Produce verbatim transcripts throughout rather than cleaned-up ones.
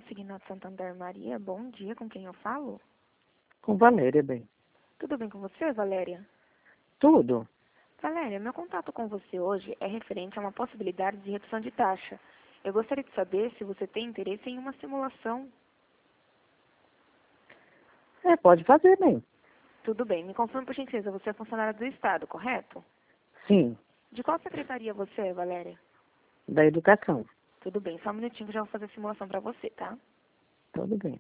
Consignado Santander Maria, bom dia, com quem eu falo? Com Valéria, bem. Tudo bem com você, Valéria? Tudo. Valéria, meu contato com você hoje é referente a uma possibilidade de redução de taxa. Eu gostaria de saber se você tem interesse em uma simulação. É, pode fazer, bem. Tudo bem, me confirme por gentileza, você é funcionária do Estado, correto? Sim, De qual secretaria você é, Valéria? da educação. Tudo bem, só um minutinho que eu já vou fazer a simulação para você, tá? Tudo bem.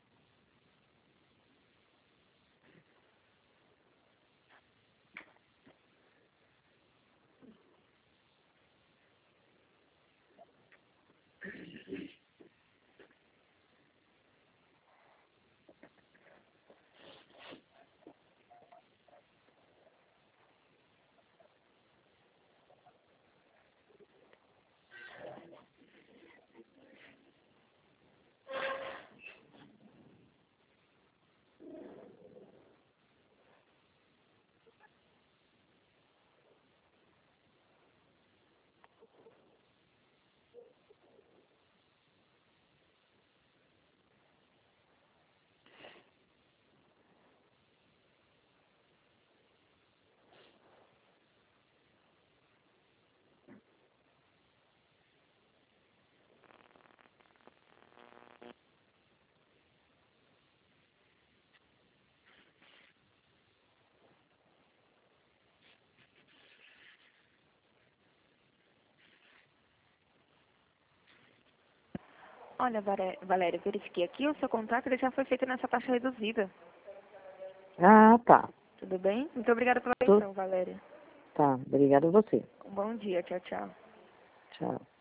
Olha, Vare- Valéria, verifiquei aqui, o seu contrato ele já foi feito nessa taxa reduzida. Ah, tá. Tudo bem? Muito obrigada pela Tô- atenção, Valéria. Tá, obrigada a você. Um bom dia, tchau, tchau. Tchau.